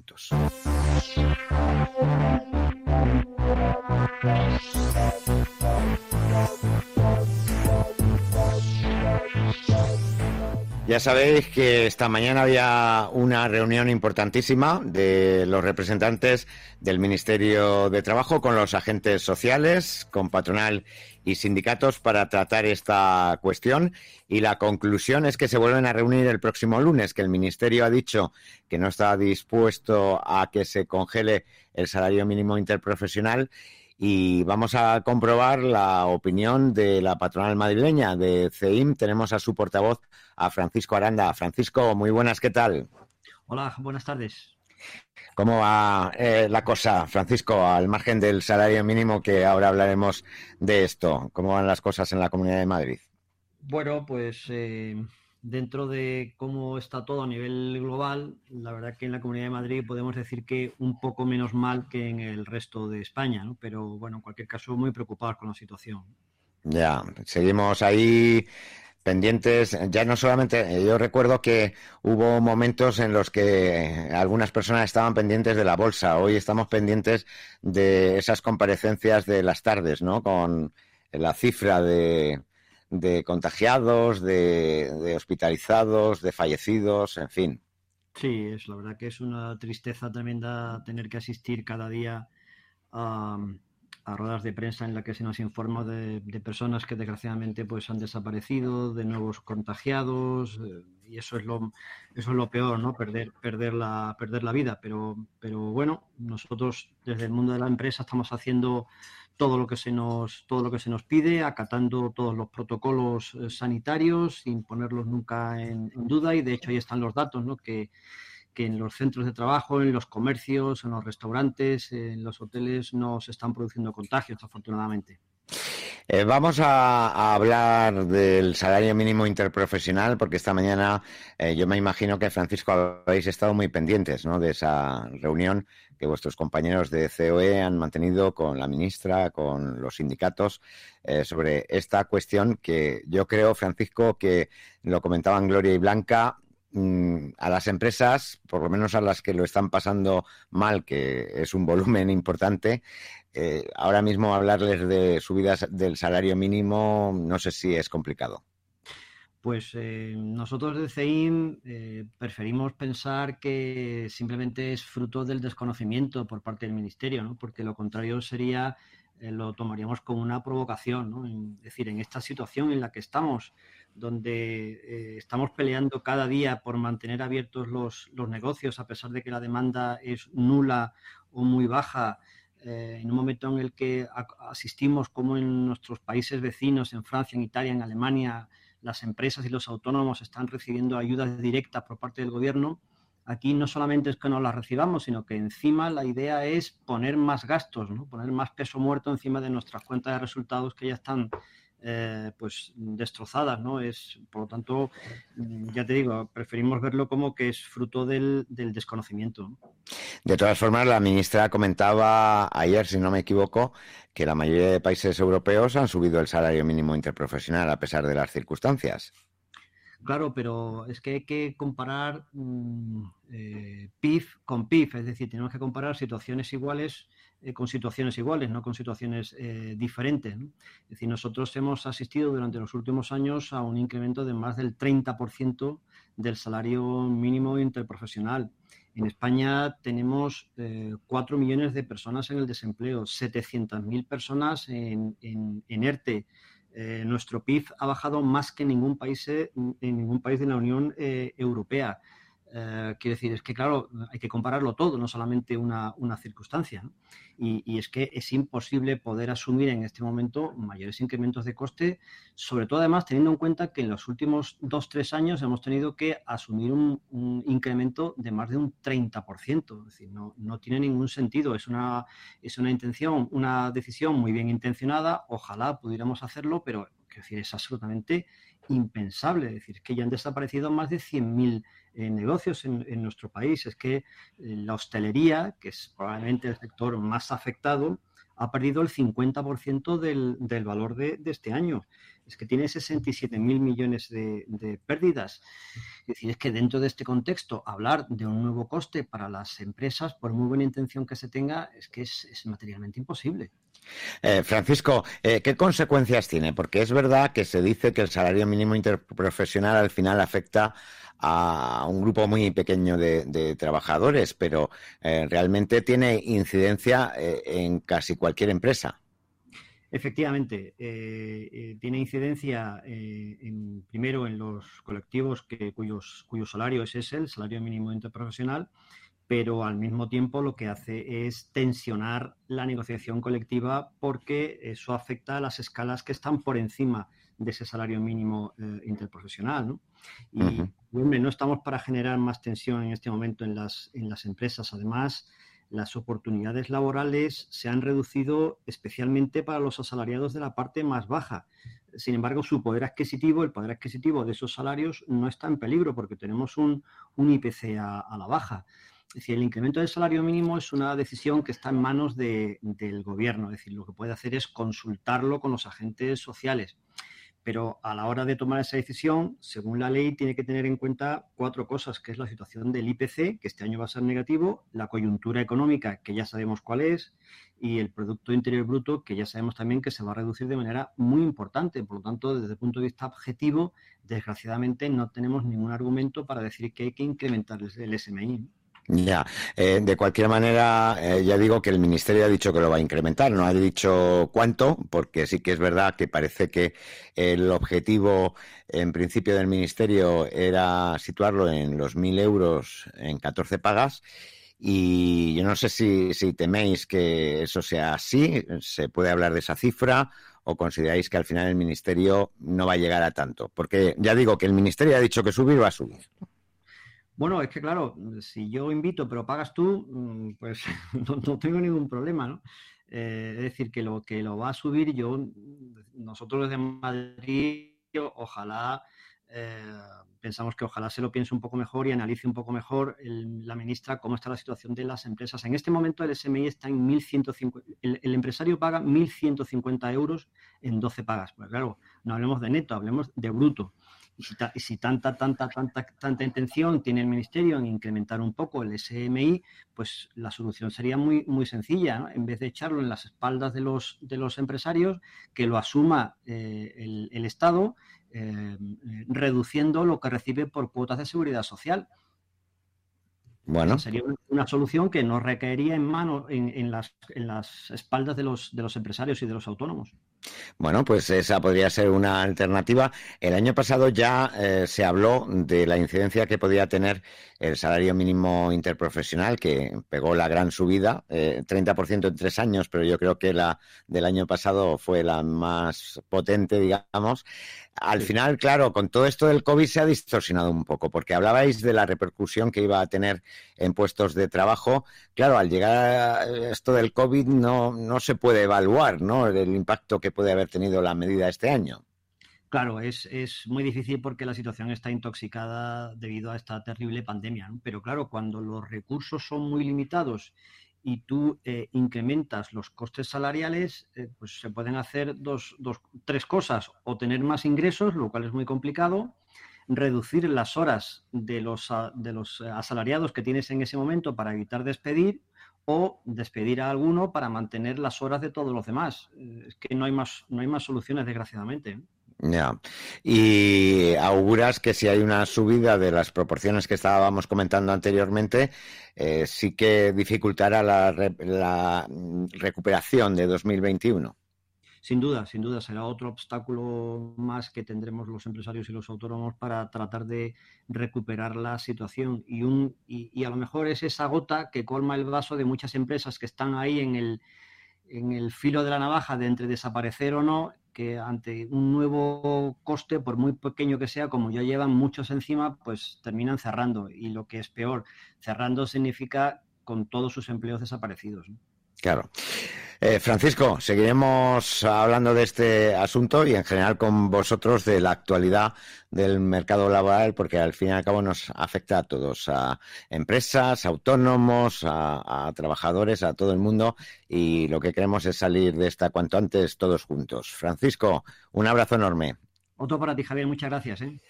minutos. Ya sabéis que esta mañana había una reunión importantísima de los representantes del Ministerio de Trabajo con los agentes sociales, con patronal y sindicatos para tratar esta cuestión, y la conclusión es que se vuelven a reunir el próximo lunes, que el Ministerio ha dicho que no está dispuesto a que se congele el salario mínimo interprofesional. Y vamos a comprobar la opinión de la patronal madrileña de CEIM. Tenemos a su portavoz, a Francisco Aranda. Francisco, muy buenas, ¿qué tal? Hola, buenas tardes. ¿Cómo va la cosa, Francisco, al margen del salario mínimo, que ahora hablaremos de esto? ¿Cómo van las cosas en la Comunidad de Madrid? Bueno, pues dentro de cómo está todo a nivel global, la verdad que en la Comunidad de Madrid podemos decir que un poco menos mal que en el resto de España, ¿no? Pero bueno, en cualquier caso, muy preocupados con la situación. Ya, seguimos ahí pendientes. Ya no solamente, yo recuerdo que hubo momentos en los que algunas personas estaban pendientes de la bolsa. Hoy estamos pendientes de esas comparecencias de las tardes, ¿no? Con la cifra de contagiados, de hospitalizados, de fallecidos, en fin. Sí, es la verdad que es una tristeza tremenda tener que asistir cada día a, a ruedas de prensa en la que se nos informa de personas que desgraciadamente pues han desaparecido, de nuevos contagiados, y eso es lo peor, ¿no? Perder la vida. Pero bueno, nosotros desde el mundo de la empresa estamos haciendo todo lo que se nos pide, acatando todos los protocolos sanitarios, sin ponerlos nunca en duda, y de hecho ahí están los datos, ¿no? Que en los centros de trabajo, en los comercios, en los restaurantes, en los hoteles no se están produciendo contagios, afortunadamente. Vamos a hablar del salario mínimo interprofesional, porque esta mañana yo me imagino que, Francisco, habéis estado muy pendientes, ¿no?, de esa reunión que vuestros compañeros de COE han mantenido con la ministra, con los sindicatos, sobre esta cuestión que yo creo, Francisco, que lo comentaban Gloria y Blanca. A las empresas, por lo menos a las que lo están pasando mal, que es un volumen importante, ahora mismo hablarles de subidas del salario mínimo no sé si es complicado. Pues nosotros de CEIM preferimos pensar que simplemente es fruto del desconocimiento por parte del Ministerio, ¿no? Porque lo contrario sería, lo tomaríamos como una provocación, ¿no? Es decir, en esta situación en la que estamos, donde estamos peleando cada día por mantener abiertos los negocios, a pesar de que la demanda es nula o muy baja, en un momento en el que asistimos como en nuestros países vecinos, en Francia, en Italia, en Alemania, las empresas y los autónomos están recibiendo ayudas directas por parte del gobierno. Aquí no solamente es que no las recibamos, sino que encima la idea es poner más gastos, ¿no? Poner más peso muerto encima de nuestras cuentas de resultados que ya están pues destrozadas, ¿no? Por lo tanto, ya te digo, preferimos verlo como que es fruto del desconocimiento, ¿no? De todas formas, la ministra comentaba ayer, si no me equivoco, que la mayoría de países europeos han subido el salario mínimo interprofesional a pesar de las circunstancias. Claro, pero es que hay que comparar PIB con PIB, es decir, tenemos que comparar situaciones iguales con situaciones iguales, no con situaciones diferentes, ¿no? Es decir, nosotros hemos asistido durante los últimos años a un incremento de más del 30% del salario mínimo interprofesional. En España tenemos 4 millones de personas en el desempleo, 700.000 personas en ERTE. Nuestro PIB ha bajado más que en ningún país de la Unión Europea. Quiero decir, es que claro, hay que compararlo todo, no solamente una circunstancia, ¿no? Y es que es imposible poder asumir en este momento mayores incrementos de coste, sobre todo además teniendo en cuenta que en los últimos 2-3 años hemos tenido que asumir un incremento de más de un 30%. Es decir, no tiene ningún sentido. Es una intención, una decisión muy bien intencionada. Ojalá pudiéramos hacerlo, pero quiero decir, es absolutamente impensable. Es decir, que ya han desaparecido más de 100.000 negocios en nuestro país. Es que la hostelería, que es probablemente el sector más afectado, ha perdido el 50% del valor de este año. Es que tiene 67.000 millones de pérdidas. Es decir, es que dentro de este contexto, hablar de un nuevo coste para las empresas, por muy buena intención que se tenga, es que es materialmente imposible. Francisco, ¿qué consecuencias tiene? Porque es verdad que se dice que el salario mínimo interprofesional al final afecta a un grupo muy pequeño de trabajadores, pero realmente tiene incidencia en casi cualquier empresa. Efectivamente, tiene incidencia primero en los colectivos cuyo salario es ese, el salario mínimo interprofesional, pero al mismo tiempo lo que hace es tensionar la negociación colectiva porque eso afecta a las escalas que están por encima de ese salario mínimo interprofesional, ¿no? Y, hombre, no estamos para generar más tensión en este momento en las empresas. Además, las oportunidades laborales se han reducido especialmente para los asalariados de la parte más baja. Sin embargo, su poder adquisitivo, el poder adquisitivo de esos salarios no está en peligro porque tenemos un IPC a la baja. Es decir, el incremento del salario mínimo es una decisión que está en manos del gobierno. Es decir, lo que puede hacer es consultarlo con los agentes sociales. Pero a la hora de tomar esa decisión, según la ley, tiene que tener en cuenta 4 cosas, que es la situación del IPC, que este año va a ser negativo, la coyuntura económica, que ya sabemos cuál es, y el Producto Interior Bruto, que ya sabemos también que se va a reducir de manera muy importante. Por lo tanto, desde el punto de vista objetivo, desgraciadamente no tenemos ningún argumento para decir que hay que incrementar el SMI. Ya, de cualquier manera, ya digo que el Ministerio ha dicho que lo va a incrementar, no ha dicho cuánto, porque sí que es verdad que parece que el objetivo en principio del Ministerio era situarlo en los 1.000 euros en 14 pagas. Y yo no sé si teméis que eso sea así, se puede hablar de esa cifra o consideráis que al final el Ministerio no va a llegar a tanto, porque ya digo que el Ministerio ha dicho que subir va a subir. Bueno, es que claro, si yo invito pero pagas tú, pues no tengo ningún problema, ¿no? Es decir, que lo va a subir nosotros desde Madrid, ojalá, pensamos que ojalá se lo piense un poco mejor y analice un poco mejor la ministra cómo está la situación de las empresas. En este momento el SMI está en 1.150, el empresario paga 1.150 euros en 12 pagas. Pues claro, no hablemos de neto, hablemos de bruto. Y si tanta intención tiene el Ministerio en incrementar un poco el SMI, pues la solución sería muy, muy sencilla, ¿no? En vez de echarlo en las espaldas de los empresarios, que lo asuma el Estado, reduciendo lo que recibe por cuotas de seguridad social. Bueno. Sería una solución que no recaería en las espaldas de los empresarios y de los autónomos. Bueno, pues esa podría ser una alternativa. El año pasado ya se habló de la incidencia que podía tener el salario mínimo interprofesional, que pegó la gran subida, 30% en 3 años, pero yo creo que la del año pasado fue la más potente, digamos. Al final, claro, con todo esto del COVID se ha distorsionado un poco, porque hablabais de la repercusión que iba a tener en puestos de trabajo. Claro, al llegar a esto del COVID no se puede evaluar, ¿no?, el impacto que puede haber tenido la medida este año. Claro, es muy difícil porque la situación está intoxicada debido a esta terrible pandemia, ¿no? Pero claro, cuando los recursos son muy limitados y tú incrementas los costes salariales, pues se pueden hacer tres cosas: o tener más ingresos, lo cual es muy complicado; reducir las horas de los asalariados que tienes en ese momento para evitar despedir; o despedir a alguno para mantener las horas de todos los demás. Es que no hay más soluciones, desgraciadamente. Ya. Y auguras que si hay una subida de las proporciones que estábamos comentando anteriormente, sí que dificultará la recuperación de 2021. Sin duda, será otro obstáculo más que tendremos los empresarios y los autónomos para tratar de recuperar la situación. Y a lo mejor es esa gota que colma el vaso de muchas empresas que están ahí en el filo de la navaja de entre desaparecer o no, que ante un nuevo coste, por muy pequeño que sea, como ya llevan muchos encima, pues terminan cerrando. Y lo que es peor, cerrando significa con todos sus empleos desaparecidos, ¿no? Claro. Francisco, seguiremos hablando de este asunto y en general con vosotros de la actualidad del mercado laboral, porque al fin y al cabo nos afecta a todos, a empresas, a autónomos, a trabajadores, a todo el mundo, y lo que queremos es salir de esta cuanto antes todos juntos. Francisco, un abrazo enorme. Otro para ti, Javier, muchas gracias, ¿eh?